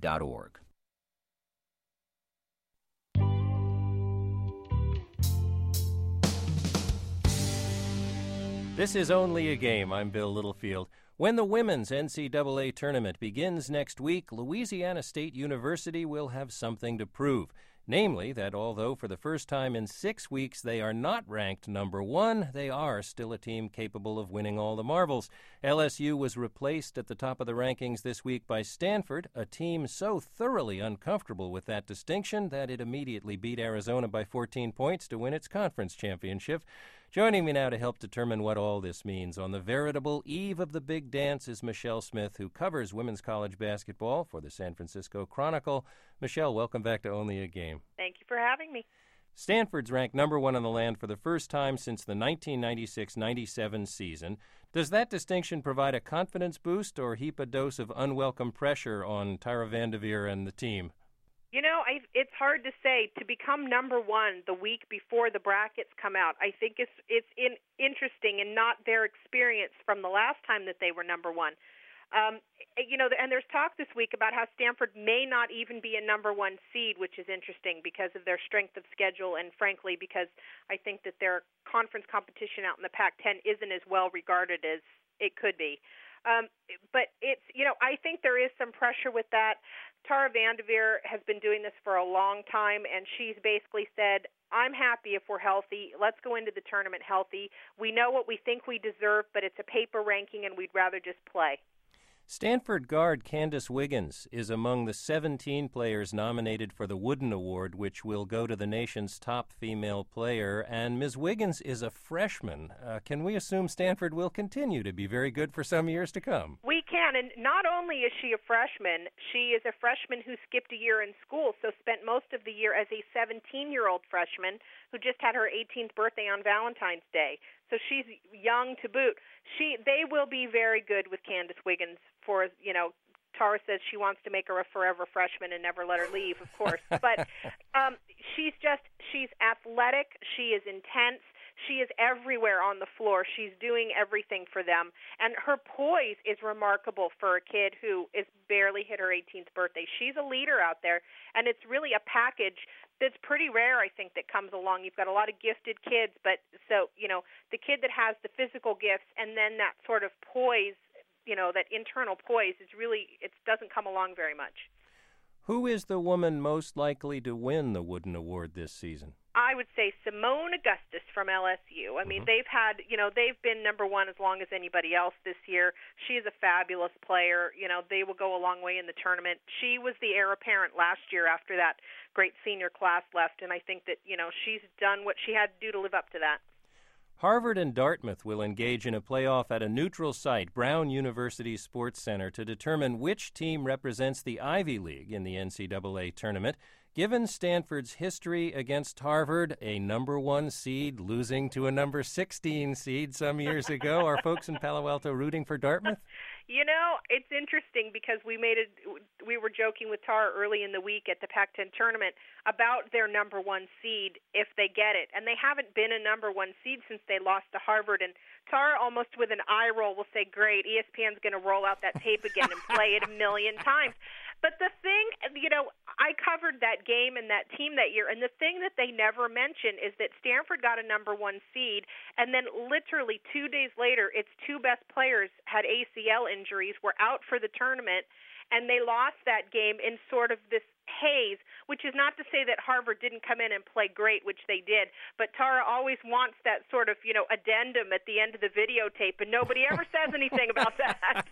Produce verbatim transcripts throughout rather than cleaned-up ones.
dot org. This is Only a Game. I'm Bill Littlefield. When the women's N C double A tournament begins next week, Louisiana State University will have something to prove. Namely, that although for the first time in six weeks they are not ranked number one, they are still a team capable of winning all the marbles. L S U was replaced at the top of the rankings this week by Stanford, a team so thoroughly uncomfortable with that distinction that it immediately beat Arizona by fourteen points to win its conference championship. Joining me now to help determine what all this means on the veritable eve of the big dance is Michelle Smith, who covers women's college basketball for the San Francisco Chronicle. Michelle, welcome back to Only a Game. Thank you for having me. Stanford's ranked number one in the land for the first time since the nineteen ninety-six ninety-seven season. Does that distinction provide a confidence boost or heap a dose of unwelcome pressure on Tyra Vanderveer and the team? You know, I, it's hard to say. To become number one the week before the brackets come out, I think it's it's in, interesting and not their experience from the last time that they were number one. Um, you know, and there's talk this week about how Stanford may not even be a number one seed, which is interesting because of their strength of schedule and, frankly, because I think that their conference competition out in the Pac ten isn't as well regarded as it could be. Um, but it's, you know, I think there is some pressure with that. Tara Vanderveer has been doing this for a long time, and she's basically said, I'm happy if we're healthy. Let's go into the tournament healthy. We know what we think we deserve, but it's a paper ranking, and we'd rather just play. Stanford guard Candace Wiggins is among the seventeen players nominated for the Wooden Award, which will go to the nation's top female player. And Miz Wiggins is a freshman. Uh, can we assume Stanford will continue to be very good for some years to come? We can. And not only is she a freshman, she is a freshman who skipped a year in school, so spent most of the year as a seventeen-year-old freshman who just had her eighteenth birthday on Valentine's Day. So she's young to boot. She, they will be very good with Candace Wiggins for, you know, Tara says she wants to make her a forever freshman and never let her leave, of course. But um, she's just, she's athletic. She is intense. She is everywhere on the floor. She's doing everything for them. And her poise is remarkable for a kid who is barely hit her eighteenth birthday. She's a leader out there, and it's really a package that's pretty rare, I think, that comes along. You've got a lot of gifted kids, but so, you know, the kid that has the physical gifts and then that sort of poise, you know, that internal poise is really, it doesn't come along very much. Who is the woman most likely to win the Wooden Award this season? I would say Simone Augustus from L S U. I mean, mm-hmm. they've had, you know, they've been number one as long as anybody else this year. She is a fabulous player. You know, they will go a long way in the tournament. She was the heir apparent last year after that great senior class left, and I think that, you know, she's done what she had to do to live up to that. Harvard and Dartmouth will engage in a playoff at a neutral site, Brown University Sports Center, to determine which team represents the Ivy League in the N C double A tournament. Given Stanford's history against Harvard, a number one seed losing to a number sixteen seed some years ago, are folks in Palo Alto rooting for Dartmouth? You know, it's interesting because we made it. We were joking with Tara early in the week at the Pac ten tournament about their number one seed if they get it, and they haven't been a number one seed since they lost to Harvard. And Tara, almost with an eye roll, will say, "Great, E S P N's going to roll out that tape again and play it a million times." But the thing, you know, I covered that game and that team that year, and the thing that they never mention is that Stanford got a number one seed, and then literally two days later, its two best players had A C L injuries, were out for the tournament, and they lost that game in sort of this haze, which is not to say that Harvard didn't come in and play great, which they did, but Tara always wants that sort of, you know, addendum at the end of the videotape, and nobody ever says anything about that.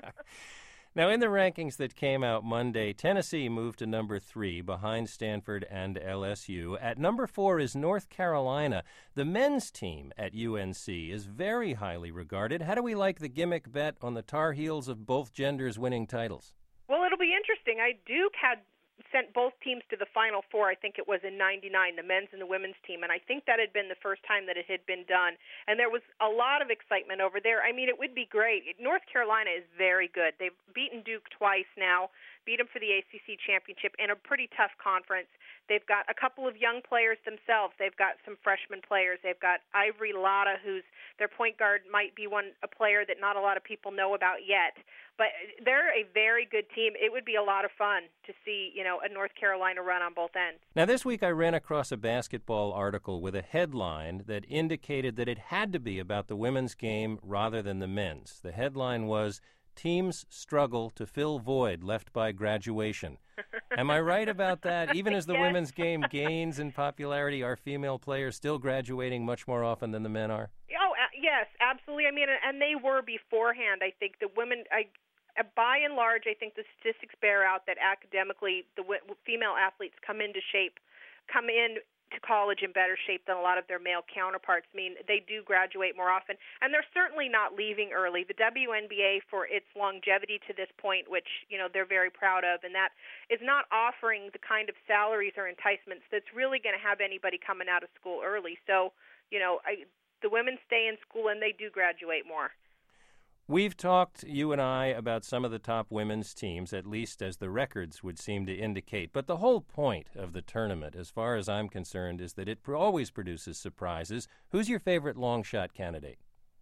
Now, in the rankings that came out Monday, Tennessee moved to number three behind Stanford and L S U. At number four is North Carolina. The men's team at U N C is very highly regarded. How do we like the gimmick bet on the Tar Heels of both genders winning titles? Well, it'll be interesting. I Duke had sent both teams to the Final Four. I think it was in ninety-nine, the men's and the women's team, and I think that had been the first time that it had been done. And there was a lot of excitement over there. I mean, it would be great. North Carolina is very good. They've beaten Duke twice now. beat them for the A C C championship in a pretty tough conference. They've got a couple of young players themselves. They've got some freshman players. They've got Ivory Lotta, who's their point guard, might be one a player that not a lot of people know about yet. But they're a very good team. It would be a lot of fun to see, you know, a North Carolina run on both ends. Now, this week I ran across a basketball article with a headline that indicated that it had to be about the women's game rather than the men's. The headline was, "Teams struggle to fill void left by graduation." Am I right about that? Even as the Yes. women's game gains in popularity, are female players still graduating much more often than the men are? Oh, uh, yes, absolutely. I mean, and they were beforehand. I think the women, I, uh, by and large, I think the statistics bear out that academically the w- female athletes come into shape, come in to college in better shape than a lot of their male counterparts. I mean, they do graduate more often, and they're certainly not leaving early. The W N B A, for its longevity to this point, which, you know, they're very proud of, and that is not offering the kind of salaries or enticements that's really going to have anybody coming out of school early. So, you know, I, the women stay in school and they do graduate more. We've talked, you and I, about some of the top women's teams, at least as the records would seem to indicate. But the whole point of the tournament, as far as I'm concerned, is that it always produces surprises. Who's your favorite long shot candidate?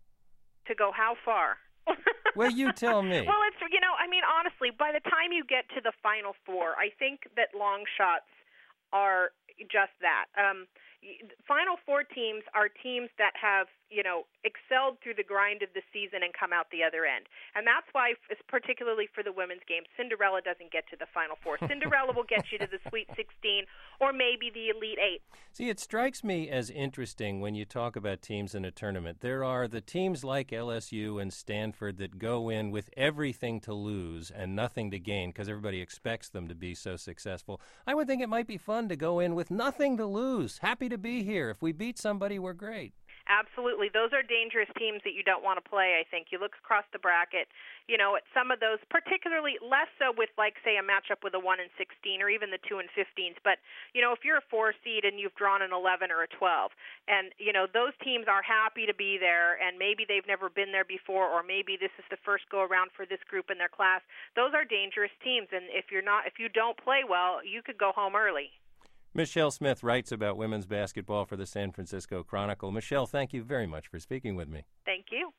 To go how far? Well, you tell me. Well, it's, you know, I mean, honestly, by the time you get to the Final Four, I think that long shots are just that. Um, Final Four teams are teams that have, you know, excelled through the grind of the season and come out the other end. And that's why, particularly for the women's game, Cinderella doesn't get to the Final Four. Cinderella will get you to the Sweet sixteen or maybe the Elite Eight. See, it strikes me as interesting when you talk about teams in a tournament. There are the teams like L S U and Stanford that go in with everything to lose and nothing to gain because everybody expects them to be so successful. I would think it might be fun to go in with nothing to lose. Happy to be here. If we beat somebody, we're great. Absolutely. Those are dangerous teams that you don't want to play, I think. You look across the bracket, you know, at some of those, particularly less so with, like, say, a matchup with a one and sixteen or even the two and fifteens. But, you know, if you're a four seed and you've drawn an eleven or a twelve, and, you know, those teams are happy to be there, and maybe they've never been there before, or maybe this is the first go-around for this group in their class, those are dangerous teams. And if you're not, if you don't play well, you could go home early. Michelle Smith writes about women's basketball for the San Francisco Chronicle. Michelle, thank you very much for speaking with me. Thank you.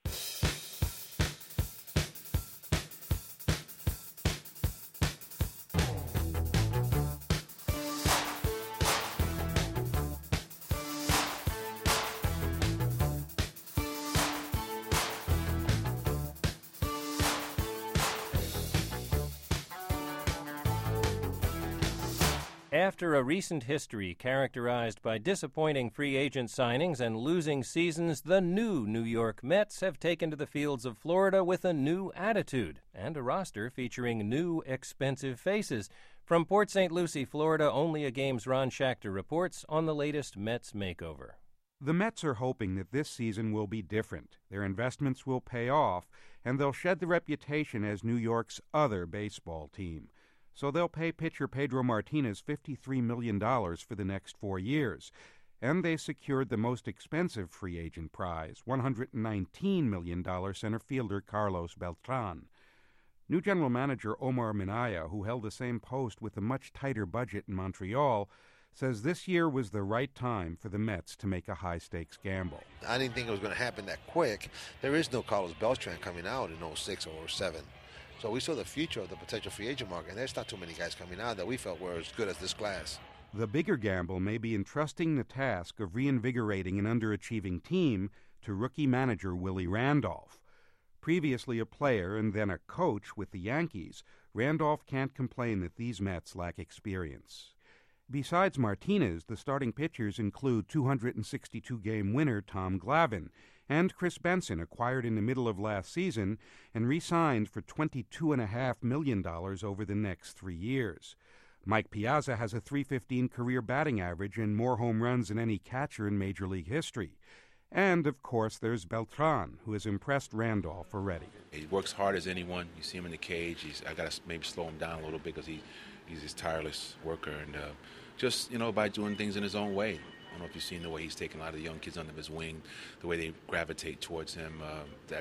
After a recent history characterized by disappointing free agent signings and losing seasons, the new New York Mets have taken to the fields of Florida with a new attitude and a roster featuring new expensive faces. From Port Saint Lucie, Florida, Only a Game's Ron Schachter reports on the latest Mets makeover. The Mets are hoping that this season will be different. Their investments will pay off, and they'll shed the reputation as New York's other baseball team. So they'll pay pitcher Pedro Martinez fifty-three million dollars for the next four years. And they secured the most expensive free agent prize, one hundred nineteen million dollars center fielder Carlos Beltran. New general manager Omar Minaya, who held the same post with a much tighter budget in Montreal, says this year was the right time for the Mets to make a high-stakes gamble. I didn't think it was going to happen that quick. There is no Carlos Beltran coming out in oh six or oh seven. So we saw the future of the potential free agent market, and there's not too many guys coming out that we felt were as good as this class. The bigger gamble may be entrusting the task of reinvigorating an underachieving team to rookie manager Willie Randolph. Previously a player and then a coach with the Yankees, Randolph can't complain that these Mets lack experience. Besides Martinez, the starting pitchers include two hundred sixty-two game winner Tom Glavine and Chris Benson, acquired in the middle of last season and re-signed for twenty-two point five million dollars over the next three years. Mike Piazza has a three fifteen career batting average and more home runs than any catcher in Major League history. And, of course, there's Beltran, who has impressed Randolph already. He works hard as anyone. You see him in the cage. He's, I got to maybe slow him down a little bit because he, he's a tireless worker. And uh, just, you know, by doing things in his own way. I don't know if you've seen the way he's taken a lot of the young kids under his wing, the way they gravitate towards him. Uh, that's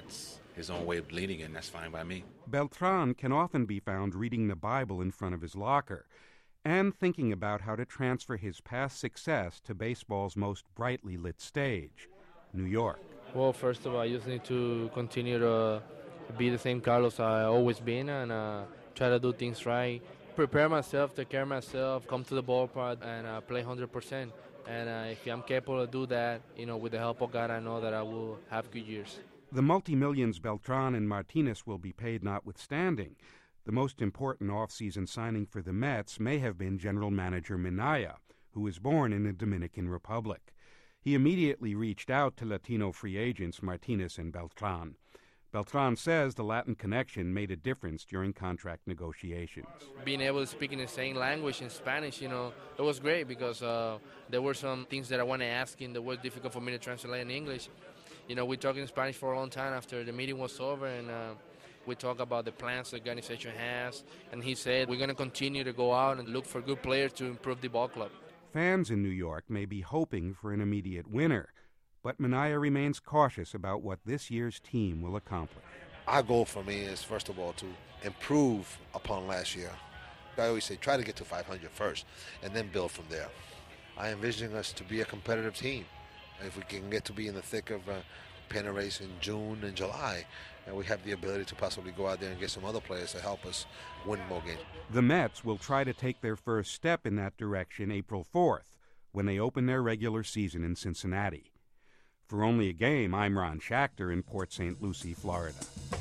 his own way of leading it, and that's fine by me. Beltran can often be found reading the Bible in front of his locker and thinking about how to transfer his past success to baseball's most brightly lit stage, New York. Well, first of all, I just need to continue to be the same Carlos I always been and uh, try to do things right. Prepare myself, take care of myself, come to the ballpark and uh, play one hundred percent. And uh, if I'm capable of do that, you know, with the help of God, I know that I will have good years. The multi-millions Beltran and Martinez will be paid notwithstanding, the most important off-season signing for the Mets may have been general manager Minaya, who was born in the Dominican Republic. He immediately reached out to Latino free agents Martinez and Beltran. Beltran says the Latin connection made a difference during contract negotiations. Being able to speak in the same language in Spanish, you know, it was great because uh, there were some things that I wanted to ask him that was difficult for me to translate in English. You know, we talked in Spanish for a long time after the meeting was over, and uh, we talked about the plans the organization has. And he said, we're going to continue to go out and look for good players to improve the ball club. Fans in New York may be hoping for an immediate winner, but Minaya remains cautious about what this year's team will accomplish. Our goal for me is, first of all, to improve upon last year. I always say try to get to five hundred first and then build from there. I envision us to be a competitive team. If we can get to be in the thick of a pennant race in June and July, and we have the ability to possibly go out there and get some other players to help us win more games. The Mets will try to take their first step in that direction April fourth, when they open their regular season in Cincinnati. For Only a Game, I'm Ron Schachter in Port Saint Lucie, Florida.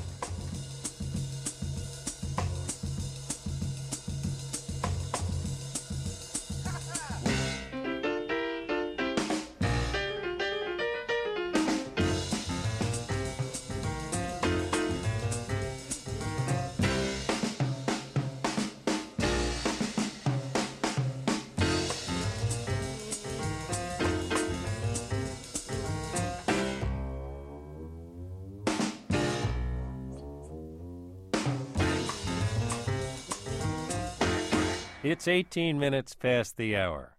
It's eighteen minutes past the hour.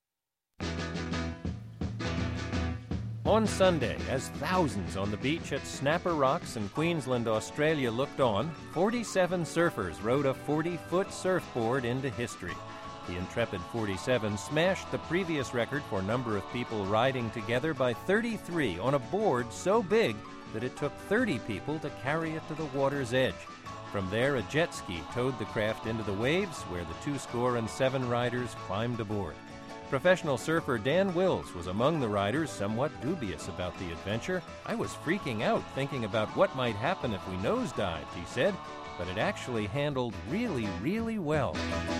On Sunday, as thousands on the beach at Snapper Rocks in Queensland, Australia looked on, forty-seven surfers rode a forty-foot surfboard into history. The intrepid forty-seven smashed the previous record for number of people riding together by thirty-three on a board so big that it took thirty people to carry it to the water's edge. From there, a jet ski towed the craft into the waves, where the two score and seven riders climbed aboard. Professional surfer Dan Wills was among the riders, somewhat dubious about the adventure. I was freaking out thinking about what might happen if we nosedived, he said, but it actually handled really, really well.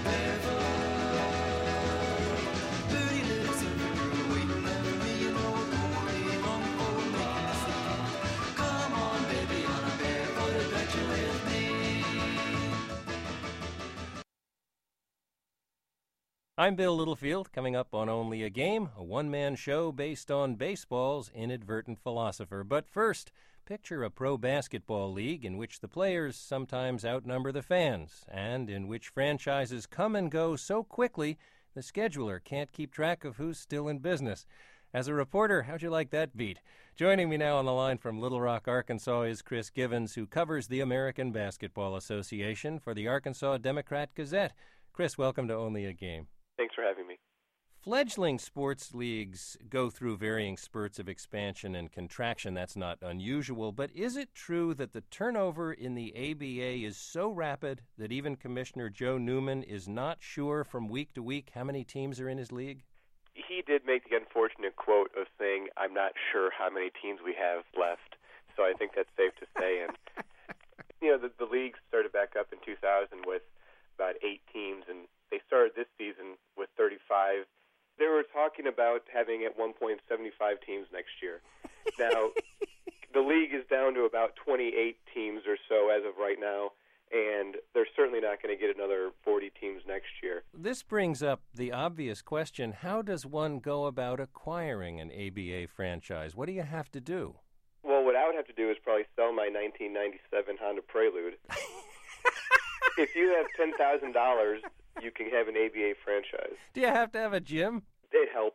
I'm Bill Littlefield, coming up on Only a Game, a one-man show based on baseball's inadvertent philosopher. But first, picture a pro basketball league in which the players sometimes outnumber the fans, and in which franchises come and go so quickly the scheduler can't keep track of who's still in business. As a reporter, how'd you like that beat? Joining me now on the line from Little Rock, Arkansas, is Chris Givens, who covers the American Basketball Association for the Arkansas Democrat-Gazette. Chris, welcome to Only a Game. Thanks for having me. Fledgling sports leagues go through varying spurts of expansion and contraction. That's not unusual. But is it true that the turnover in the A B A is so rapid that even Commissioner Joe Newman is not sure from week to week how many teams are in his league? He did make the unfortunate quote of saying, I'm not sure how many teams we have left. So I think that's safe to say. And, you know, the, the league started back up in two thousand with about eight teams, and they started this season with thirty-five. They were talking about having at one point seventy-five teams next year. Now, the league is down to about twenty-eight teams or so as of right now, and they're certainly not going to get another forty teams next year. This brings up the obvious question, how does one go about acquiring an A B A franchise? What do you have to do? Well, what I would have to do is probably sell my nineteen ninety-seven Honda Prelude. If you have ten thousand dollars, you can have an A B A franchise. Do you have to have a gym? It helps,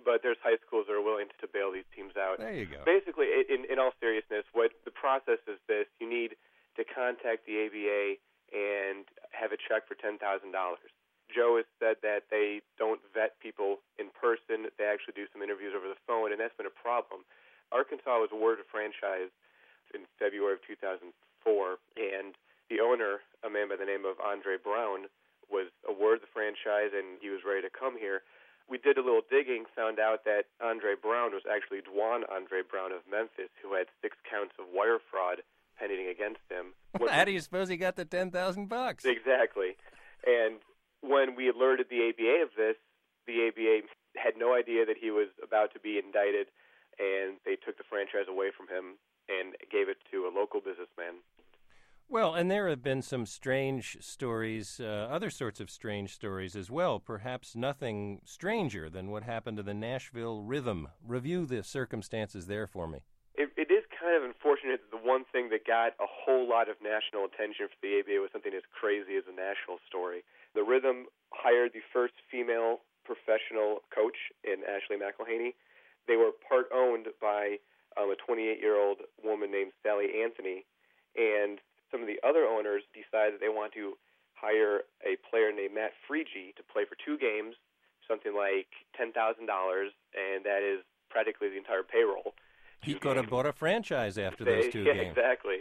but there's high schools that are willing to bail these teams out. There you go. Basically, in, in all seriousness, what the process is this. You need to contact the A B A and have a check for ten thousand dollars. Joe has said that they don't vet people in person. They actually do some interviews over the phone, and that's been a problem. Arkansas was awarded a franchise in February of two thousand four, and the owner, a man by the name of Andre Brown, was awarded the franchise, and he was ready to come here. We did a little digging, found out that Andre Brown was actually Dwan Andre Brown of Memphis, who had six counts of wire fraud pending against him. How do you suppose he got the ten thousand bucks? Exactly. And when we alerted the A B A of this, the A B A had no idea that he was about to be indicted, and they took the franchise away from him and gave it to a local businessman. Well, and there have been some strange stories, uh, other sorts of strange stories as well, perhaps nothing stranger than what happened to the Nashville Rhythm. Review the circumstances there for me. It, it is kind of unfortunate that the one thing that got a whole lot of national attention for the A B A was something as crazy as a national story. The Rhythm hired the first female professional coach in Ashley McElhaney. They were part owned by um, a twenty-eight-year-old woman named Sally Anthony, and some of the other owners decided they want to hire a player named Matt Freege to play for two games, something like ten thousand dollars, and that is practically the entire payroll. He could have bought a franchise after they, those two yeah, games. Exactly.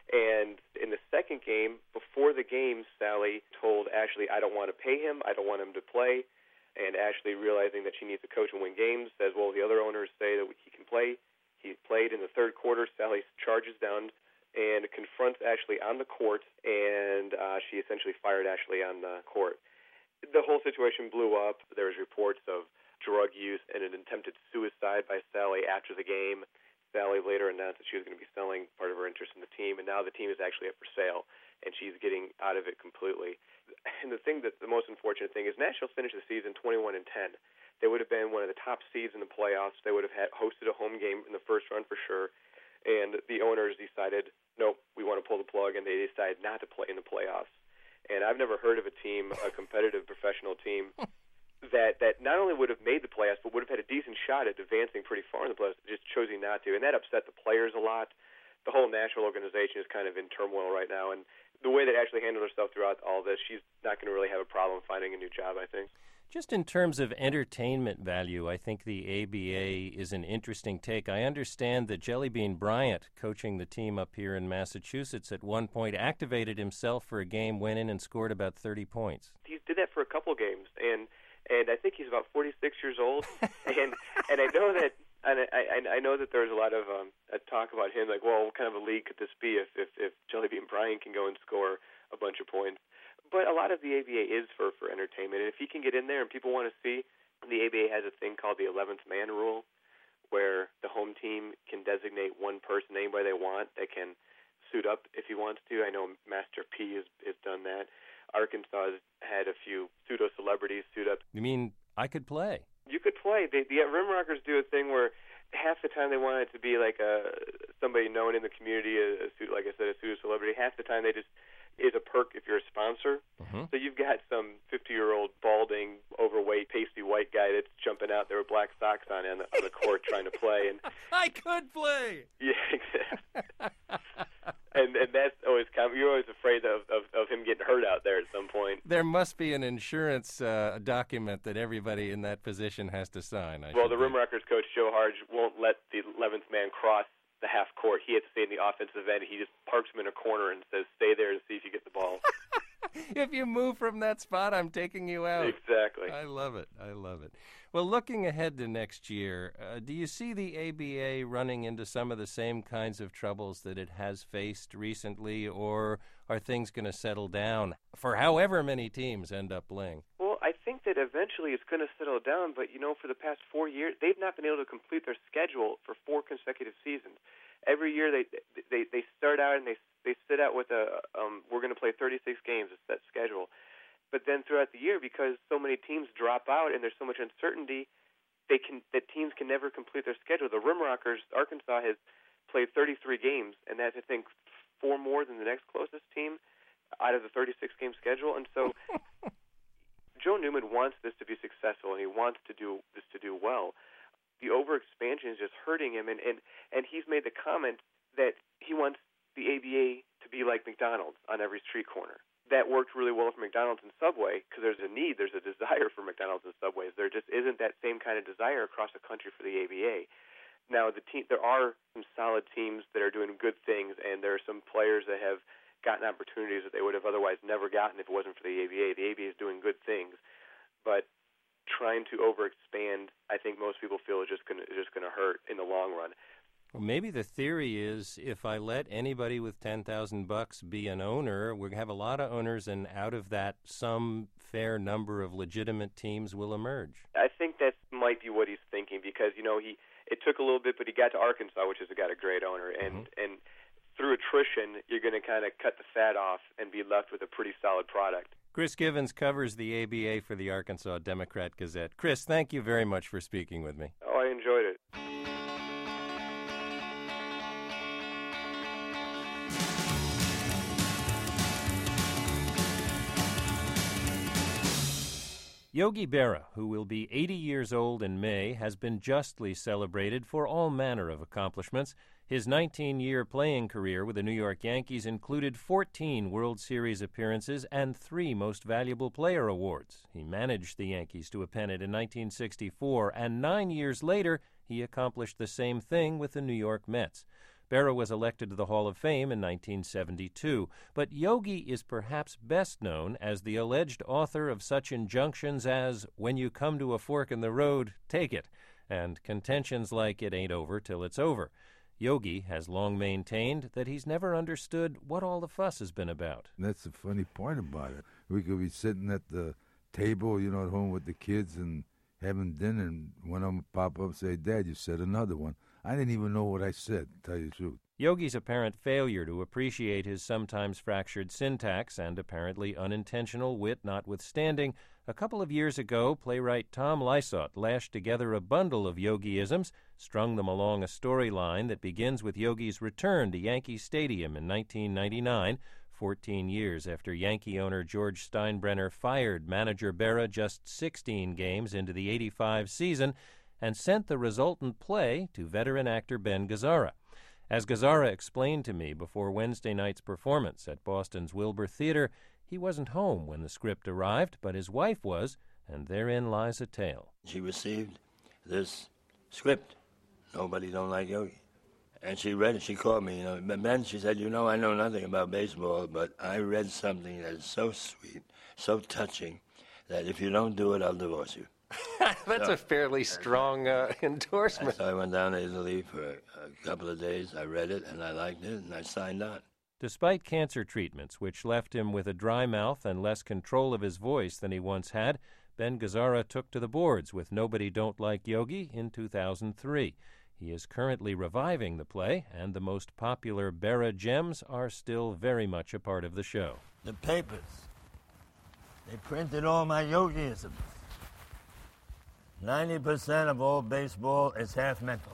And in the second game, before the game, Sally told Ashley, I don't want to pay him, I don't want him to play. And Ashley, realizing that she needs a coach and win games, says, well, the other owners say that he can play. He played in the third quarter. Sally charges down and confronts Ashley on the court, and uh, she essentially fired Ashley on the court. The whole situation blew up. There was reports of drug use and an attempted suicide by Sally after the game. Sally later announced that she was going to be selling part of her interest in the team, and now the team is actually up for sale, and she's getting out of it completely. And the thing that the most unfortunate thing is Nashville finished the season twenty-one and ten. They would have been one of the top seeds in the playoffs. They would have had hosted a home game in the first round for sure. And the owners decided, nope, we want to pull the plug, and they decided not to play in the playoffs. And I've never heard of a team, a competitive professional team, that that not only would have made the playoffs, but would have had a decent shot at advancing pretty far in the playoffs, just choosing not to. And that upset the players a lot. The whole Nashville organization is kind of in turmoil right now. And the way that Ashley handled herself throughout all this, she's not going to really have a problem finding a new job, I think. Just in terms of entertainment value, I think the A B A is an interesting take. I understand that Jelly Bean Bryant, coaching the team up here in Massachusetts, at one point activated himself for a game, went in and scored about thirty points. He did that for a couple games, and and I think he's about forty-six years old. and and I know that and I I know that there's a lot of um, talk about him, like, well, what kind of a league could this be if if, if Jelly Bean Bryant can go and score a bunch of points? But a lot of the A B A is for, for entertainment. And if he can get in there and people want to see, the A B A has a thing called the eleventh man rule, where the home team can designate one person, anybody they want, that can suit up if he wants to. I know Master P has, has done that. Arkansas has had a few pseudo-celebrities suit up. You mean I could play? You could play. They, the Rimrockers do a thing where half the time they want it to be like a somebody known in the community, a, a like I said, a pseudo-celebrity. Half the time they just is a perk if you're a sponsor. Mm-hmm. So you've got some fifty-year-old, balding, overweight, pasty white guy that's jumping out there with black socks on on the, on the court trying to play. And I could play! Yeah, exactly. and and that's always kind of, you're always afraid of, of, of him getting hurt out there at some point. There must be an insurance uh, document that everybody in that position has to sign. I well, the think. Rimrockers coach, Joe Harge, won't let the eleventh man cross the half court. He had to stay in the offensive end. He just parks him in a corner and says, stay there and see if you get the ball. If you move from that spot, I'm taking you out. Exactly. I love it. I love it. Well, looking ahead to next year, uh, do you see the A B A running into some of the same kinds of troubles that it has faced recently, or are things going to settle down for however many teams end up playing? Well, I think that eventually it's going to settle down, but, you know, for the past four years, they've not been able to complete their schedule for four consecutive seasons. Every year they they, they start out and they they sit out with a, um, we're going to play thirty-six games, it's that schedule. But then throughout the year, because so many teams drop out and there's so much uncertainty, they can that teams can never complete their schedule. The Rimrockers, Arkansas, has played thirty-three games, and that's, I think, four more than the next closest team out of the thirty-six game schedule. And so Joe Bill Newman wants this to be successful, and he wants to do this to do well. The overexpansion is just hurting him, and, and, and he's made the comment that he wants the A B A to be like McDonald's on every street corner. That worked really well for McDonald's and Subway because there's a need, there's a desire for McDonald's and Subways. There just isn't that same kind of desire across the country for the A B A. Now, the team, there are some solid teams that are doing good things, and there are some players that have gotten opportunities that they would have otherwise never gotten if it wasn't for the A B A. The A B A is doing good things, but trying to overexpand, I think most people feel is just going to just going to hurt in the long run. Well, maybe the theory is if I let anybody with ten thousand bucks be an owner, we have a lot of owners, and out of that, some fair number of legitimate teams will emerge. I think that might be what he's thinking because, you know, he it took a little bit, but he got to Arkansas, which has got a great owner, and mm-hmm. and through attrition, you're going to kind of cut the fat off and be left with a pretty solid product. Chris Givens covers the A B A for the Arkansas Democrat-Gazette. Chris, thank you very much for speaking with me. Oh, I enjoyed it. Yogi Berra, who will be eighty years old in May, has been justly celebrated for all manner of accomplishments. His nineteen-year playing career with the New York Yankees included fourteen World Series appearances and three Most Valuable Player awards. He managed the Yankees to a pennant in nineteen sixty-four, and nine years later, he accomplished the same thing with the New York Mets. Berra was elected to the Hall of Fame in nineteen seventy-two, but Yogi is perhaps best known as the alleged author of such injunctions as, when you come to a fork in the road, take it, and contentions like it ain't over till it's over. Yogi has long maintained that he's never understood what all the fuss has been about. That's the funny part about it. We could be sitting at the table, you know, at home with the kids and having dinner, and one of them pop up and say, Dad, you said another one. I didn't even know what I said, to tell you the truth. Yogi's apparent failure to appreciate his sometimes fractured syntax and apparently unintentional wit notwithstanding, a couple of years ago, playwright Tom Lysott lashed together a bundle of Yogi-isms, strung them along a storyline that begins with Yogi's return to Yankee Stadium in nineteen ninety-nine, fourteen years after Yankee owner George Steinbrenner fired manager Berra just sixteen games into the eighty-five season, and sent the resultant play to veteran actor Ben Gazzara. As Gazzara explained to me before Wednesday night's performance at Boston's Wilbur Theater, he wasn't home when the script arrived, but his wife was, and therein lies a tale. She received this script, Nobody Don't Like Yogi. And she read it, she called me, you know, Ben, she said, you know, I know nothing about baseball, but I read something that is so sweet, so touching, that if you don't do it, I'll divorce you. That's so, a fairly strong uh, endorsement. So I went down to Italy for a, a couple of days. I read it, and I liked it, and I signed on. Despite cancer treatments, which left him with a dry mouth and less control of his voice than he once had, Ben Gazzara took to the boards with Nobody Don't Like Yogi in two thousand three. He is currently reviving the play, and the most popular Berra gems are still very much a part of the show. The papers, they printed all my Yogiisms. ninety percent of all baseball is half mental.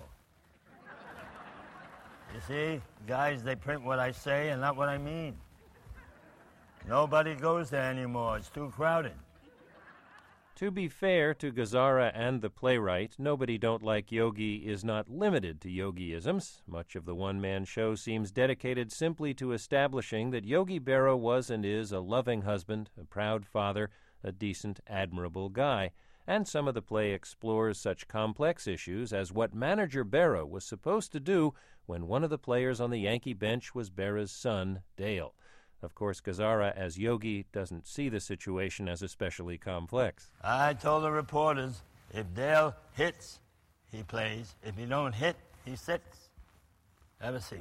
You see, guys, they print what I say and not what I mean. Nobody goes there anymore. It's too crowded. To be fair to Gazzara and the playwright, Nobody Don't Like Yogi is not limited to Yogi-isms. Much of the one-man show seems dedicated simply to establishing that Yogi Berra was and is a loving husband, a proud father, a decent, admirable guy. And some of the play explores such complex issues as what manager Berra was supposed to do when one of the players on the Yankee bench was Berra's son, Dale. Of course, Gazzara, as Yogi, doesn't see the situation as especially complex. I told the reporters, if Dale hits, he plays. If he don't hit, he sits. Have a seat.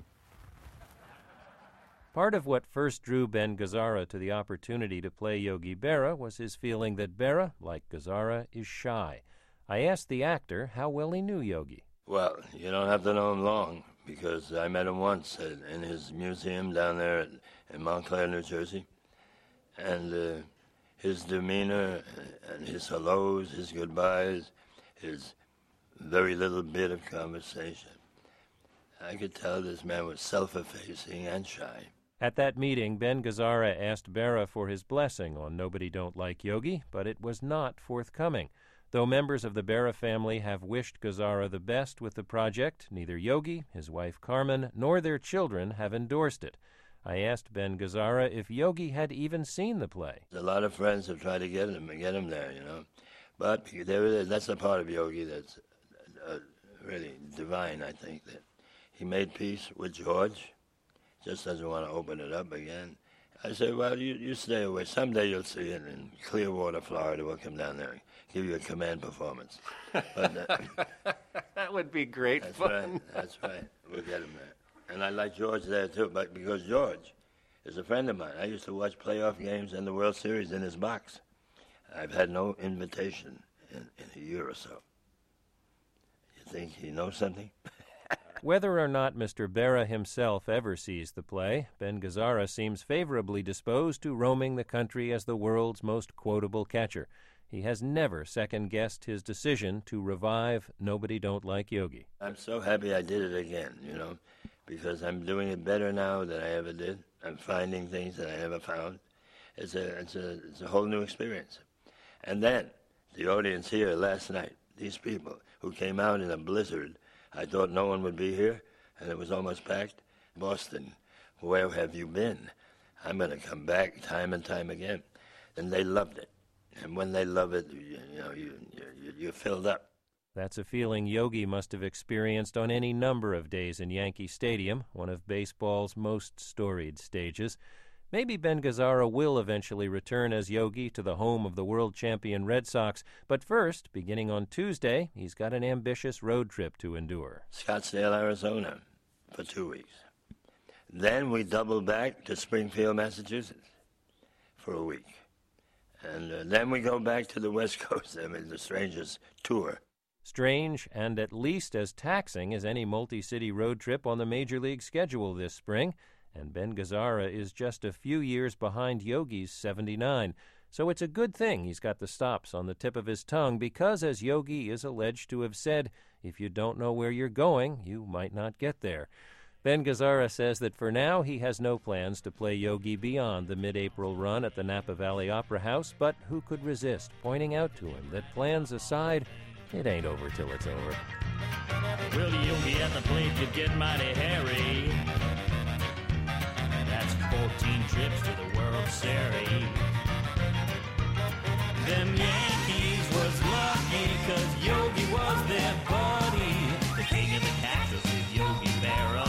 Part of what first drew Ben Gazzara to the opportunity to play Yogi Berra was his feeling that Berra, like Gazzara, is shy. I asked the actor how well he knew Yogi. Well, you don't have to know him long, because I met him once at, in his museum down there at, in Montclair, New Jersey. And uh, his demeanor and his hellos, his goodbyes, his very little bit of conversation, I could tell this man was self-effacing and shy. At that meeting, Ben Gazzara asked Berra for his blessing on Nobody Don't Like Yogi, but it was not forthcoming. Though members of the Berra family have wished Gazzara the best with the project, neither Yogi, his wife Carmen, nor their children have endorsed it. I asked Ben Gazzara if Yogi had even seen the play. A lot of friends have tried to get him and get him there, you know. But there it is. That's a part of Yogi that's uh, really divine, I think, that he made peace with George. Just doesn't want to open it up again. I said, well, you, you stay away. Someday you'll see it in Clearwater, Florida. We'll come down there and give you a command performance. But, uh, that would be great that's fun. Right. That's right. We'll get him there. And I like George there, too, but because George is a friend of mine. I used to watch playoff games and the World Series in his box. I've had no invitation in, in a year or so. You think he knows something? Whether or not Mister Berra himself ever sees the play, Ben Gazzara seems favorably disposed to roaming the country as the world's most quotable catcher. He has never second-guessed his decision to revive Nobody Don't Like Yogi. I'm so happy I did it again, you know, because I'm doing it better now than I ever did. I'm finding things that I never found. It's a, it's a, it's a whole new experience. And then the audience here last night, these people who came out in a blizzard, I thought no one would be here, and it was almost packed. Boston, where have you been? I'm going to come back time and time again. And they loved it. And when they love it, you, you know, you, you, you're filled up. That's a feeling Yogi must have experienced on any number of days in Yankee Stadium, one of baseball's most storied stages. Maybe Ben Gazzara will eventually return as Yogi to the home of the world champion Red Sox. But first, beginning on Tuesday, he's got an ambitious road trip to endure. Scottsdale, Arizona, for two weeks. Then we double back to Springfield, Massachusetts, for a week. And uh, then we go back to the West Coast, I mean, the strangest tour. Strange and at least as taxing as any multi-city road trip on the Major League schedule this spring. And Ben Gazzara is just a few years behind Yogi's seventy-nine. So it's a good thing he's got the stops on the tip of his tongue because, as Yogi is alleged to have said, if you don't know where you're going, you might not get there. Ben Gazzara says that for now he has no plans to play Yogi beyond the mid-April run at the Napa Valley Opera House, but who could resist pointing out to him that plans aside, it ain't over till it's over. Well, Yogi at the plate could get mighty hairy. That's fourteen trips to the World Series. Them Yankees was lucky, cause Yogi was their buddy. The king of the cactus is Yogi Berra.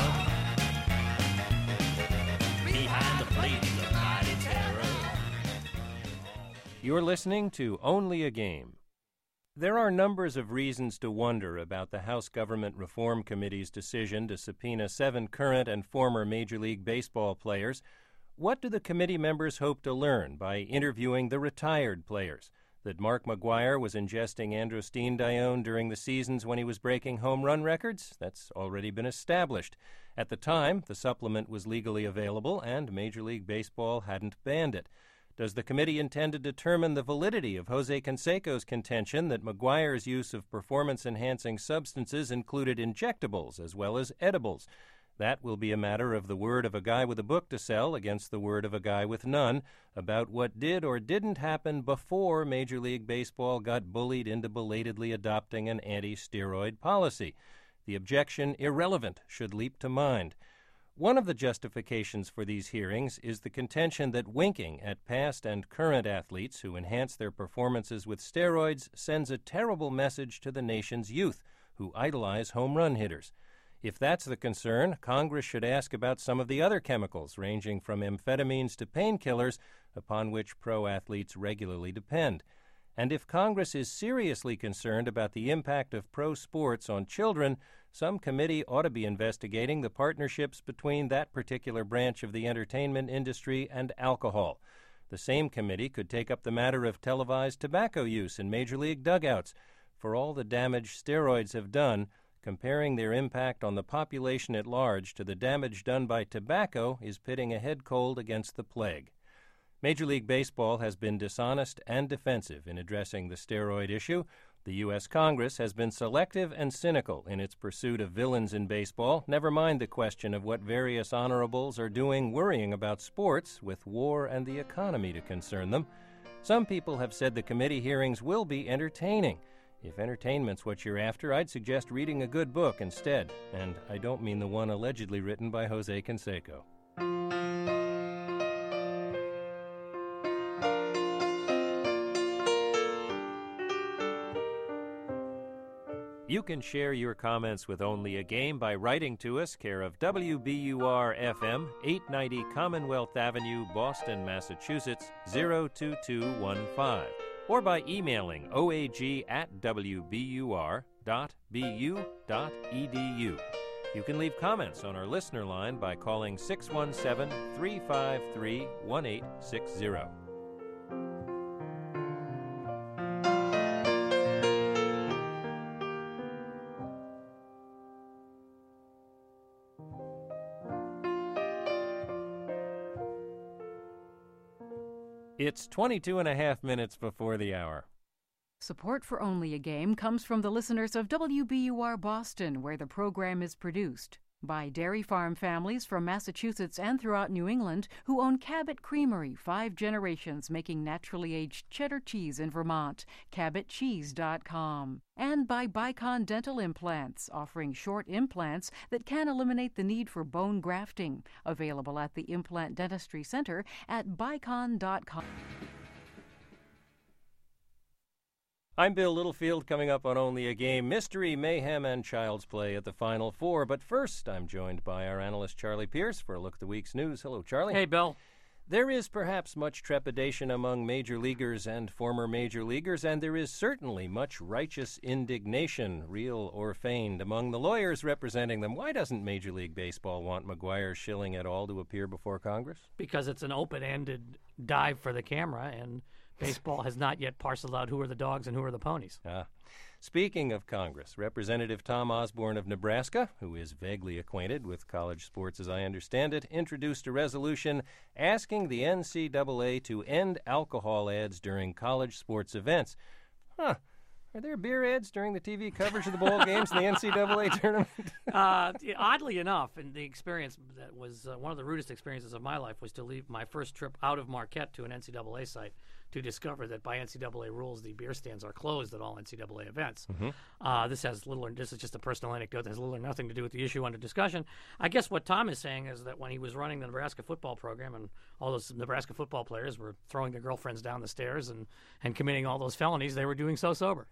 Behind the plate, he's a mighty terror. You're listening to Only a Game. There are numbers of reasons to wonder about the House Government Reform Committee's decision to subpoena seven current and former Major League Baseball players. What do the committee members hope to learn by interviewing the retired players? That Mark McGwire was ingesting androstenedione during the seasons when he was breaking home run records? That's already been established. At the time, the supplement was legally available and Major League Baseball hadn't banned it. Does the committee intend to determine the validity of Jose Canseco's contention that McGwire's use of performance-enhancing substances included injectables as well as edibles? That will be a matter of the word of a guy with a book to sell against the word of a guy with none about what did or didn't happen before Major League Baseball got bullied into belatedly adopting an anti-steroid policy. The objection, irrelevant, should leap to mind. One of the justifications for these hearings is the contention that winking at past and current athletes who enhance their performances with steroids sends a terrible message to the nation's youth, who idolize home run hitters. If that's the concern, Congress should ask about some of the other chemicals, ranging from amphetamines to painkillers, upon which pro athletes regularly depend. And if Congress is seriously concerned about the impact of pro sports on children, some committee ought to be investigating the partnerships between that particular branch of the entertainment industry and alcohol. The same committee could take up the matter of televised tobacco use in major league dugouts. For all the damage steroids have done, comparing their impact on the population at large to the damage done by tobacco is pitting a head cold against the plague. Major League Baseball has been dishonest and defensive in addressing the steroid issue. The U S Congress has been selective and cynical in its pursuit of villains in baseball, never mind the question of what various honorables are doing worrying about sports with war and the economy to concern them. Some people have said the committee hearings will be entertaining. If entertainment's what you're after, I'd suggest reading a good book instead. And I don't mean the one allegedly written by Jose Canseco. You can share your comments with Only a Game by writing to us, care of W B U R F M, eight ninety Commonwealth Avenue, Boston, Massachusetts, zero two two one five, or by emailing oag at w b u r dot b u dot e d u. You can leave comments on our listener line by calling six one seven, three five three, one eight six zero. It's twenty-two and a half minutes before the hour. Support for Only a Game comes from the listeners of W B U R Boston, where the program is produced. By dairy farm families from Massachusetts and throughout New England who own Cabot Creamery, five generations making naturally aged cheddar cheese in Vermont, cabot cheese dot com. And by Bicon Dental Implants, offering short implants that can eliminate the need for bone grafting. Available at the Implant Dentistry Center at bicon dot com. I'm Bill Littlefield, coming up on Only a Game, mystery, mayhem, and child's play at the Final Four. But first, I'm joined by our analyst, Charlie Pierce, for a look at the week's news. Hello, Charlie. Hey, Bill. There is perhaps much trepidation among major leaguers and former major leaguers, and there is certainly much righteous indignation, real or feigned, among the lawyers representing them. Why doesn't Major League Baseball want McGuire Schilling et al. To appear before Congress? Because it's an open-ended dive for the camera, and baseball has not yet parceled out who are the dogs and who are the ponies. Ah. Speaking of Congress, Representative Tom Osborne of Nebraska, who is vaguely acquainted with college sports as I understand it, introduced a resolution asking the N C double A to end alcohol ads during college sports events. Huh. Are there beer ads during the T V coverage of the bowl games in the N C double A tournament? uh, oddly enough, and the experience that was uh, one of the rudest experiences of my life was to leave my first trip out of Marquette to an N C double A site to discover that by N C double A rules, the beer stands are closed at all N C double A events. Mm-hmm. Uh, this has little, or, this is just a personal anecdote that has little or nothing to do with the issue under discussion. I guess what Tom is saying is that when he was running the Nebraska football program and all those Nebraska football players were throwing their girlfriends down the stairs and, and committing all those felonies, they were doing so sober.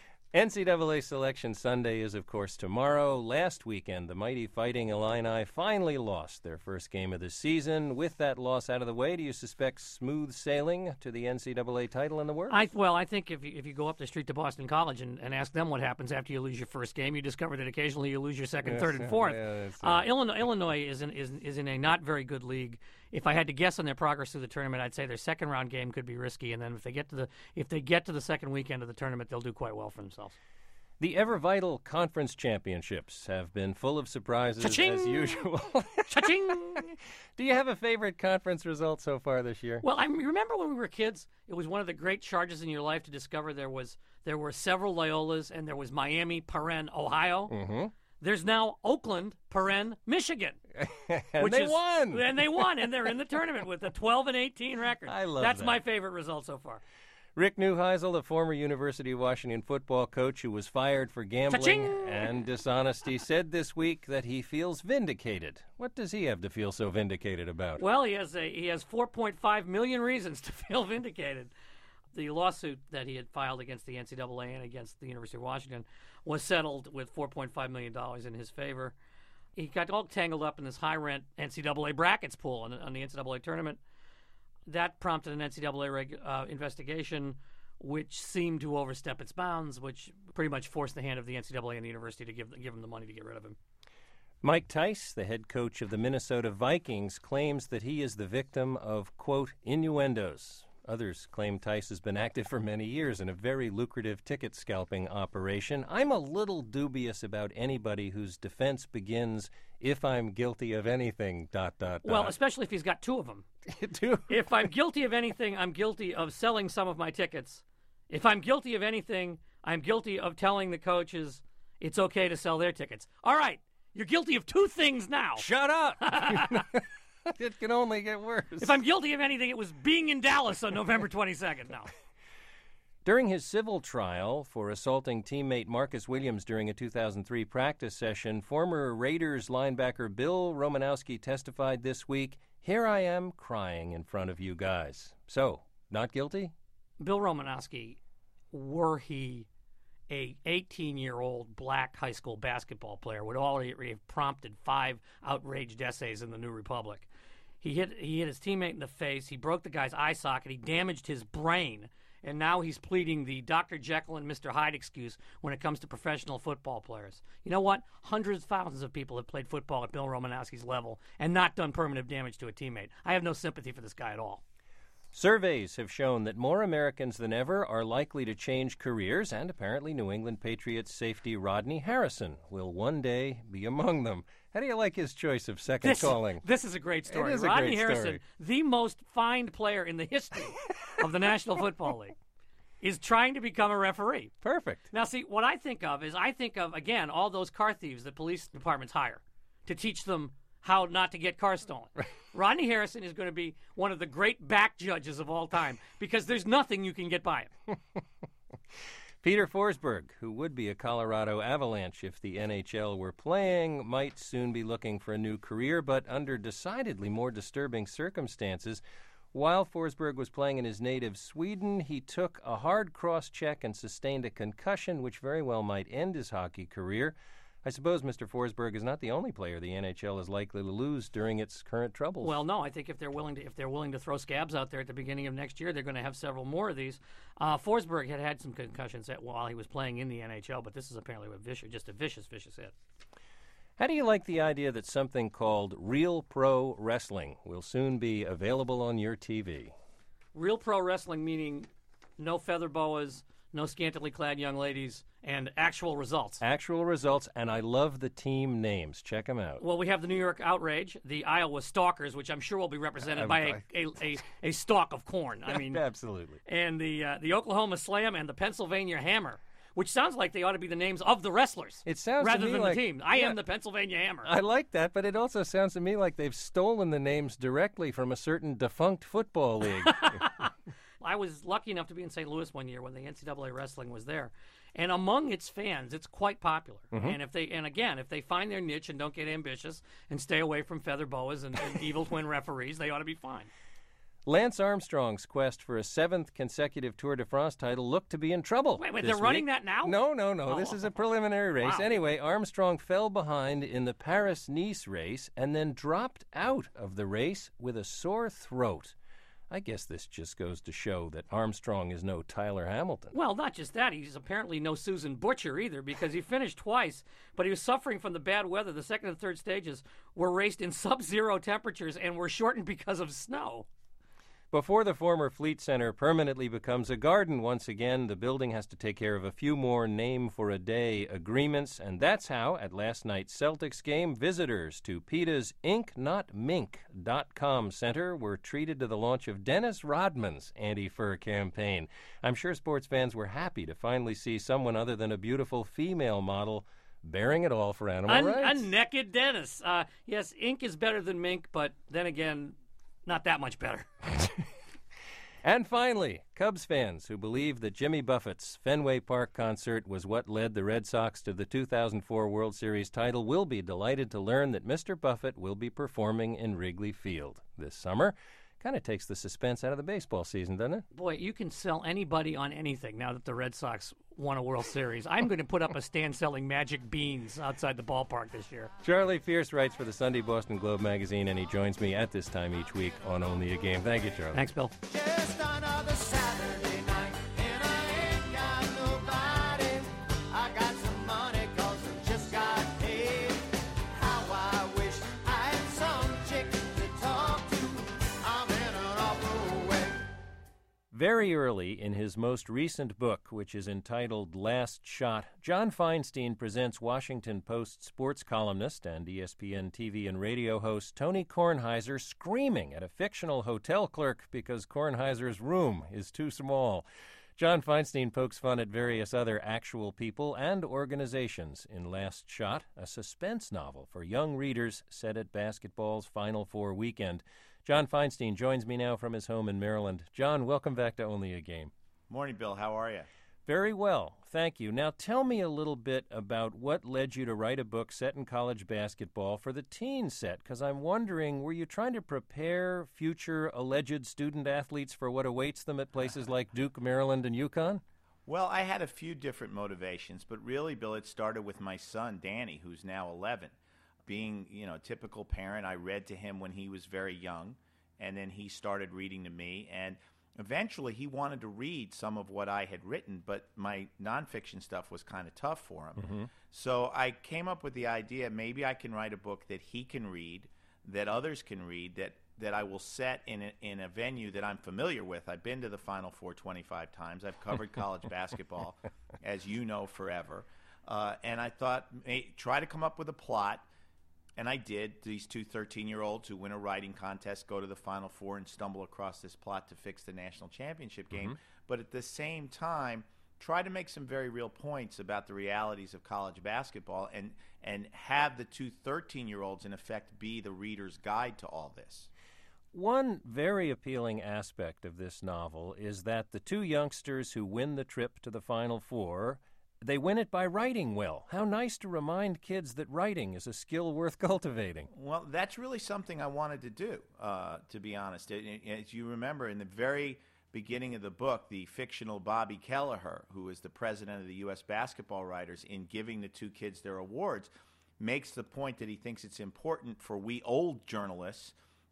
N C double A Selection Sunday is, of course, tomorrow. Last weekend, the mighty Fighting Illini finally lost their first game of the season. With that loss out of the way, do you suspect smooth sailing to the N C double A title in the works? I, well, I think if you, if you go up the street to Boston College and, and ask them what happens after you lose your first game, you discover that occasionally you lose your second, yes, third, and fourth. Yeah, uh, Illinois, Illinois is in, is, is in a not very good league. If I had to guess on their progress through the tournament, I'd say their second round game could be risky, and then if they get to the if they get to the second weekend of the tournament, they'll do quite well for themselves. The ever-vital conference championships have been full of surprises Cha-ching! as usual. Cha-ching! Do you have a favorite conference result so far this year? Well, I remember when we were kids, it was one of the great charges in your life to discover there was there were several Loyolas, and there was Miami, paren, Ohio. Mm-hmm. There's now Oakland, paren, Michigan. and which they is, won. And they won, and they're in the tournament with a twelve and eighteen record. I love That's that. my favorite result so far. Rick Neuheisel, the former University of Washington football coach who was fired for gambling Cha-ching! and dishonesty, said this week that he feels vindicated. What does he have to feel so vindicated about? Well, he has a, he has four point five million reasons to feel vindicated. The lawsuit that he had filed against the N C double A and against the University of Washington was settled with four point five million dollars in his favor. He got all tangled up in this high-rent N C double A brackets pool on the, on the N C double A tournament. That prompted an N C double A reg, uh, investigation, which seemed to overstep its bounds, which pretty much forced the hand of the N C double A and the university to give give him the money to get rid of him. Mike Tice, the head coach of the Minnesota Vikings, claims that he is the victim of, quote, innuendos. Others claim Tice has been active for many years in a very lucrative ticket scalping operation. I'm a little dubious about anybody whose defense begins, if I'm guilty of anything, dot, dot, dot. Well, especially if he's got two of them. You do? If I'm guilty of anything, I'm guilty of selling some of my tickets. If I'm guilty of anything, I'm guilty of telling the coaches it's okay to sell their tickets. All right, you're guilty of two things now. Shut up. It can only get worse. If I'm guilty of anything, it was being in Dallas on November twenty-second. No. During his civil trial for assaulting teammate Marcus Williams during a two thousand three practice session, former Raiders linebacker Bill Romanowski testified this week, "Here I am crying in front of you guys." So, not guilty? Bill Romanowski, were he a eighteen-year-old black high school basketball player, would already have prompted five outraged essays in the New Republic. He hit he hit his teammate in the face. He broke the guy's eye socket. He damaged his brain. And now he's pleading the Doctor Jekyll and Mister Hyde excuse when it comes to professional football players. You know what? Hundreds of thousands of people have played football at Bill Romanowski's level and not done permanent damage to a teammate. I have no sympathy for this guy at all. Surveys have shown that more Americans than ever are likely to change careers, and apparently New England Patriots safety Rodney Harrison will one day be among them. How do you like his choice of second this, calling? This is a great story. It is a Rodney great Harrison, story. the most fined player in the history of the National Football League, is trying to become a referee. Perfect. Now, see, what I think of is I think of, again, all those car thieves that police departments hire to teach them how not to get cars stolen. Rodney Harrison is going to be one of the great back judges of all time because there's nothing you can get by him. Peter Forsberg, who would be a Colorado Avalanche if the N H L were playing, might soon be looking for a new career, but under decidedly more disturbing circumstances. While Forsberg was playing in his native Sweden, he took a hard cross-check and sustained a concussion, which very well might end his hockey career. I suppose Mister Forsberg is not the only player the N H L is likely to lose during its current troubles. Well, no, I think if they're willing to if they're willing to throw scabs out there at the beginning of next year, they're going to have several more of these. Uh, Forsberg had had some concussions at, while he was playing in the N H L, but this is apparently a vicious, just a vicious, vicious hit. How do you like the idea that something called Real Pro Wrestling will soon be available on your T V? Real Pro Wrestling meaning no feather boas, no scantily clad young ladies, and actual results. Actual results, and I love the team names. Check them out. Well, we have the New York Outrage, the Iowa Stalkers, which I'm sure will be represented I'm, by I, a, a, a, a stalk of corn. I mean, absolutely. And the uh, the Oklahoma Slam and the Pennsylvania Hammer, which sounds like they ought to be the names of the wrestlers. It sounds rather to me than like, the team. I yeah, am the Pennsylvania Hammer. I like that, but it also sounds to me like they've stolen the names directly from a certain defunct football league. I was lucky enough to be in Saint Louis one year when the N C double A wrestling was there, and among its fans, it's quite popular. Mm-hmm. And if they, and again, if they find their niche and don't get ambitious and stay away from feather boas and, and evil twin referees, they ought to be fine. Lance Armstrong's quest for a seventh consecutive Tour de France title looked to be in trouble. Wait, wait, this they're running week. that now? No, no, no. Oh. This is a preliminary race. Wow. Anyway, Armstrong fell behind in the Paris-Nice race and then dropped out of the race with a sore throat. I guess this just goes to show that Armstrong is no Tyler Hamilton. Well, not just that. He's apparently no Susan Butcher either because he finished twice, but he was suffering from the bad weather. The second and third stages were raced in sub-zero temperatures and were shortened because of snow. Before the former Fleet Center permanently becomes a garden once again, the building has to take care of a few more name-for-a-day agreements, and that's how, at last night's Celtics game, visitors to PETA's ink not mink dot com center were treated to the launch of Dennis Rodman's anti-fur campaign. I'm sure sports fans were happy to finally see someone other than a beautiful female model bearing it all for animal Un- rights. A naked Dennis. Uh, yes, ink is better than mink, but then again, not that much better. And finally, Cubs fans who believe that Jimmy Buffett's Fenway Park concert was what led the Red Sox to the two thousand four World Series title will be delighted to learn that Mister Buffett will be performing in Wrigley Field this summer. Kind of takes the suspense out of the baseball season, doesn't it? Boy, you can sell anybody on anything now that the Red Sox won a World Series. I'm going to put up a stand selling magic beans outside the ballpark this year. Charlie Fierce writes for the Sunday Boston Globe magazine, and he joins me at this time each week on Only a Game. Thank you, Charlie. Thanks, Bill. Just another Saturday night, and I ain't got nobody. I got some money, cause I just got paid. How I wish I had some chick to talk to. I'm in an awful way. Very early in his most recent book, which is entitled Last Shot, John Feinstein presents Washington Post sports columnist and E S P N T V and radio host Tony Kornheiser screaming at a fictional hotel clerk because Kornheiser's room is too small. John Feinstein pokes fun at various other actual people and organizations in Last Shot, a suspense novel for young readers set at basketball's Final Four weekend. John Feinstein joins me now from his home in Maryland. John, welcome back to Only a Game. Morning, Bill. How are you? Very well, thank you. Now tell me a little bit about what led you to write a book set in college basketball for the teen set, because I'm wondering, were you trying to prepare future alleged student athletes for what awaits them at places like Duke, Maryland, and UConn? Well, I had a few different motivations, but really, Bill, it started with my son, Danny, who's now eleven. Being, you know, a typical parent, I read to him when he was very young, and then he started reading to me, and eventually he wanted to read some of what I had written, but my nonfiction stuff was kind of tough for him. Mm-hmm. So I came up with the idea, maybe I can write a book that he can read, that others can read, that, that I will set in a, in a venue that I'm familiar with. I've been to the Final Four twenty-five times. I've covered college basketball, as you know, forever. Uh, and I thought, hey, try to come up with a plot. And I did. These two thirteen-year-olds who win a writing contest go to the Final Four and stumble across this plot to fix the national championship game. Mm-hmm. But at the same time, try to make some very real points about the realities of college basketball and, and have the two thirteen-year-olds, in effect, be the reader's guide to all this. One very appealing aspect of this novel is that the two youngsters who win the trip to the Final Four, they win it by writing well. How nice to remind kids that writing is a skill worth cultivating. Well, that's really something I wanted to do, uh, to be honest. As you remember, in the very beginning of the book, the fictional Bobby Kelleher, who is the president of the U S Basketball Writers, in giving the two kids their awards, makes the point that he thinks it's important for we old journalists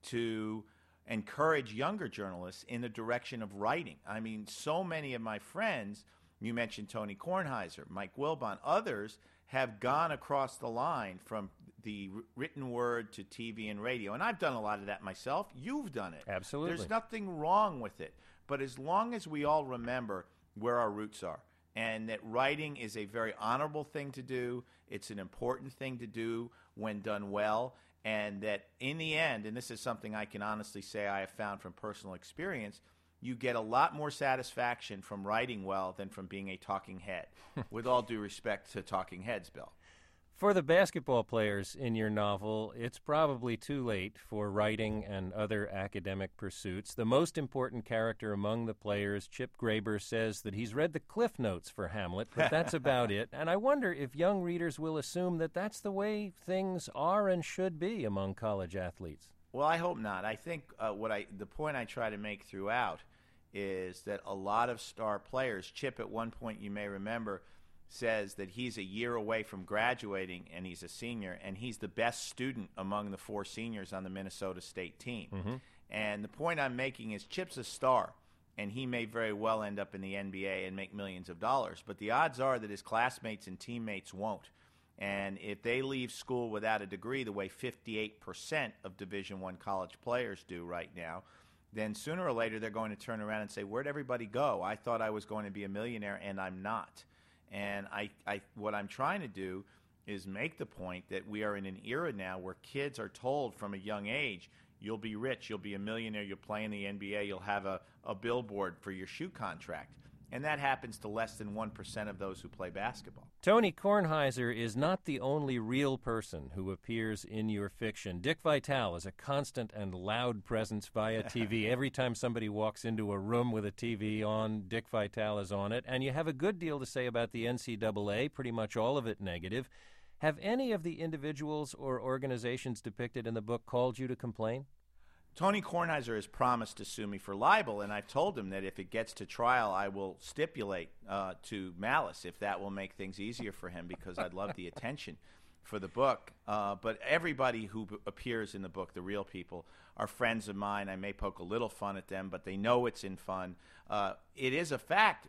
to encourage younger journalists in the direction of writing. I mean, so many of my friends, you mentioned Tony Kornheiser, Mike Wilbon, others have gone across the line from the written word to T V and radio. And I've done a lot of that myself. You've done it. Absolutely. There's nothing wrong with it. But as long as we all remember where our roots are and that writing is a very honorable thing to do, it's an important thing to do when done well, and that in the end, and this is something I can honestly say I have found from personal experience, you get a lot more satisfaction from writing well than from being a talking head, with all due respect to talking heads, Bill. For the basketball players in your novel, it's probably too late for writing and other academic pursuits. The most important character among the players, Chip Graber, says that he's read the Cliff Notes for Hamlet, but that's about it. And I wonder if young readers will assume that that's the way things are and should be among college athletes. Well, I hope not. I think uh, what I the point I try to make throughout is that a lot of star players, Chip at one point, you may remember, says that he's a year away from graduating and he's a senior, and he's the best student among the four seniors on the Minnesota State team. Mm-hmm. And the point I'm making is Chip's a star, and he may very well end up in the N B A and make millions of dollars. But the odds are that his classmates and teammates won't. And if they leave school without a degree, the way fifty-eight percent of Division I college players do right now, then sooner or later they're going to turn around and say, where'd everybody go? I thought I was going to be a millionaire, and I'm not. And I, I, what I'm trying to do is make the point that we are in an era now where kids are told from a young age, you'll be rich, you'll be a millionaire, you'll play in the N B A, you'll have a, a billboard for your shoe contract. And that happens to less than one percent of those who play basketball. Tony Kornheiser is not the only real person who appears in your fiction. Dick Vitale is a constant and loud presence via T V. Every time somebody walks into a room with a T V on, Dick Vitale is on it. And you have a good deal to say about the N C double A, pretty much all of it negative. Have any of the individuals or organizations depicted in the book called you to complain? Tony Kornheiser has promised to sue me for libel, and I've told him that if it gets to trial, I will stipulate uh, to malice, if that will make things easier for him, because I'd love the attention for the book. Uh, but everybody who b- appears in the book, the real people, are friends of mine. I may poke a little fun at them, but they know it's in fun. Uh, it is a fact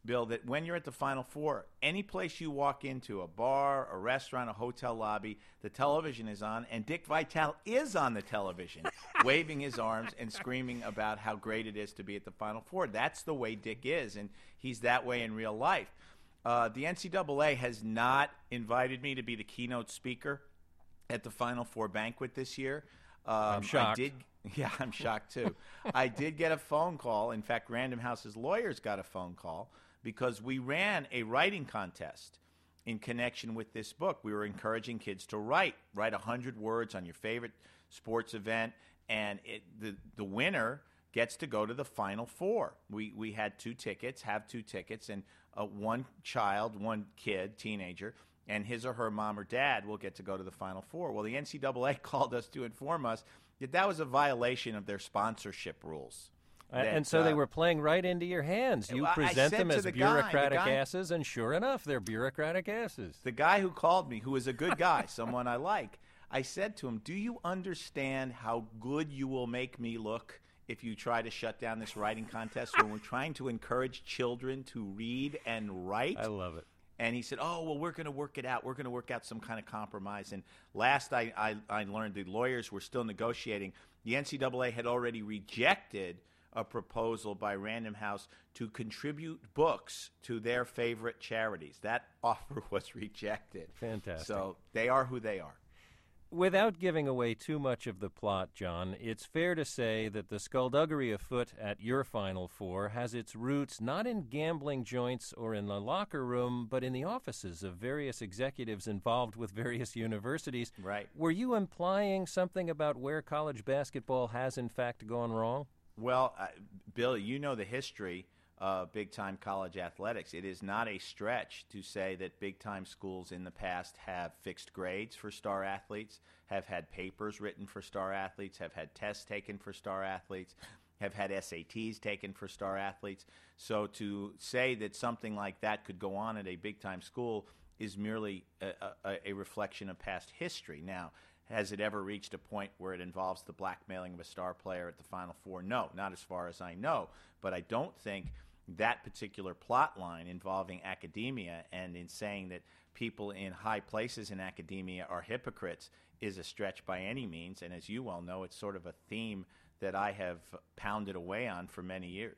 Bill, that when you're at the Final Four, any place you walk into, a bar, a restaurant, a hotel lobby, the television is on, and Dick Vitale is on the television, waving his arms and screaming about how great it is to be at the Final Four. That's the way Dick is, and he's that way in real life. Uh, the N C double A has not invited me to be the keynote speaker at the Final Four banquet this year. Um, I'm shocked. I did, yeah, I'm shocked too. I did get a phone call. In fact, Random House's lawyers got a phone call because we ran a writing contest in connection with this book. We were encouraging kids to write, write one hundred words on your favorite sports event, and it, the the winner gets to go to the Final Four. We we had two tickets, have two tickets, and uh, one child, one kid, teenager, and his or her mom or dad will get to go to the Final Four. Well, the N C double A called us to inform us that that was a violation of their sponsorship rules. That, and so they uh, were playing right into your hands. You I- I present said them to as the guy- bureaucratic the guy- asses, and sure enough, they're bureaucratic asses. The guy who called me, who is a good guy, someone I like, I said to him, do you understand how good you will make me look if you try to shut down this writing contest when we're trying to encourage children to read and write? I love it. And he said, oh, well, we're going to work it out. We're going to work out some kind of compromise. And last I, I, I learned the lawyers were still negotiating. The N C double A had already rejected a proposal by Random House to contribute books to their favorite charities. That offer was rejected. Fantastic. So they are who they are. Without giving away too much of the plot, John, it's fair to say that the skullduggery afoot at your Final Four has its roots not in gambling joints or in the locker room, but in the offices of various executives involved with various universities. Right. Were you implying something about where college basketball has, in fact, gone wrong? Well, uh, Bill, you know the history of big-time college athletics. It is not a stretch to say that big-time schools in the past have fixed grades for star athletes, have had papers written for star athletes, have had tests taken for star athletes, have had S A Ts taken for star athletes. So to say that something like that could go on at a big-time school is merely a, a, a reflection of past history. Now, has it ever reached a point where it involves the blackmailing of a star player at the Final Four? No, not as far as I know. But I don't think that particular plot line involving academia and in saying that people in high places in academia are hypocrites is a stretch by any means. And as you well know, it's sort of a theme that I have pounded away on for many years.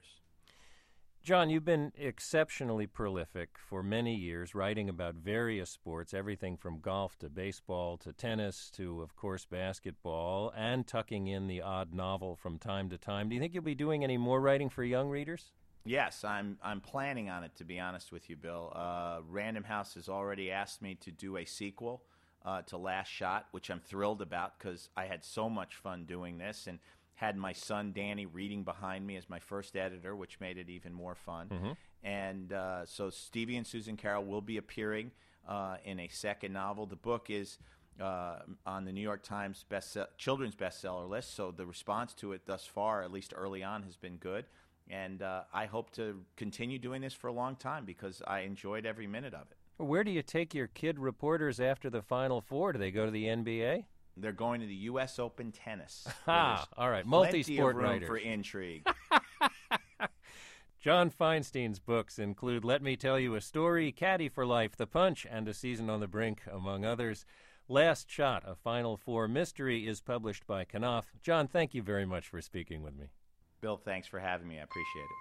John, you've been exceptionally prolific for many years, writing about various sports, everything from golf to baseball to tennis to, of course, basketball, and tucking in the odd novel from time to time. Do you think you'll be doing any more writing for young readers? Yes, I'm I'm planning on it, to be honest with you, Bill. Uh, Random House has already asked me to do a sequel uh, to Last Shot, which I'm thrilled about because I had so much fun doing this and had my son Danny reading behind me as my first editor, which made it even more fun. Mm-hmm. And uh, so Stevie and Susan Carroll will be appearing uh, in a second novel. The book is uh, on the New York Times best children's bestseller list, so the response to it thus far, at least early on, has been good. And uh, I hope to continue doing this for a long time because I enjoyed every minute of it. Where do you take your kid reporters after the Final Four? Do they go to the N B A? They're going to the U S Open tennis. Ah, all right. Plenty Multi-sport of room writers. for intrigue. John Feinstein's books include Let Me Tell You a Story, Caddy for Life, The Punch, and A Season on the Brink, among others. Last Shot, a Final Four mystery, is published by Knopf. John, thank you very much for speaking with me. Bill, thanks for having me. I appreciate it.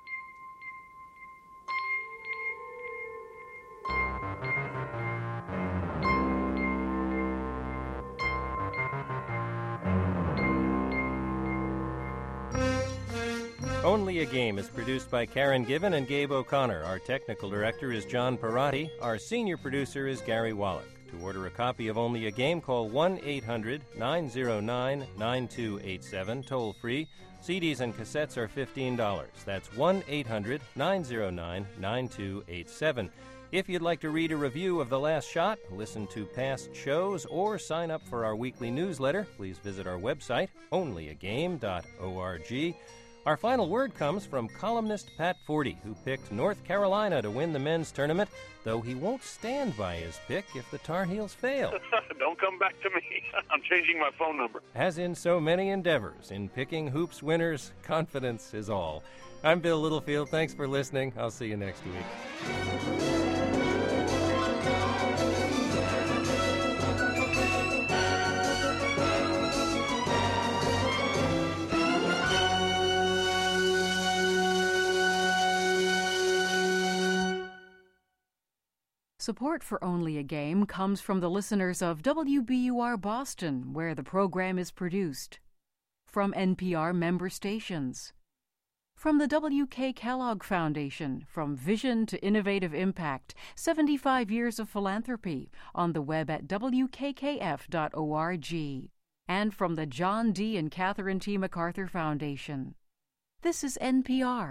Only a Game is produced by Karen Given and Gabe O'Connor. Our technical director is John Parati. Our senior producer is Gary Wallach. To order a copy of Only a Game, call one eight hundred nine oh nine nine two eight seven, toll free. C Ds and cassettes are fifteen dollars. That's one eight hundred nine oh nine nine two eight seven. If you'd like to read a review of The Last Shot, listen to past shows, or sign up for our weekly newsletter, please visit our website, only a game dot org. Our final word comes from columnist Pat Forty, who picked North Carolina to win the men's tournament, though he won't stand by his pick if the Tar Heels fail. Don't come back to me. I'm changing my phone number. As in so many endeavors, in picking hoops winners, confidence is all. I'm Bill Littlefield. Thanks for listening. I'll see you next week. Support for Only a Game comes from the listeners of W B U R Boston, where the program is produced. From N P R member stations. From the W K Kellogg Foundation, from Vision to Innovative Impact, seventy-five years of philanthropy, on the web at w k k f dot org. And from the John D. and Catherine T. MacArthur Foundation. This is N P R.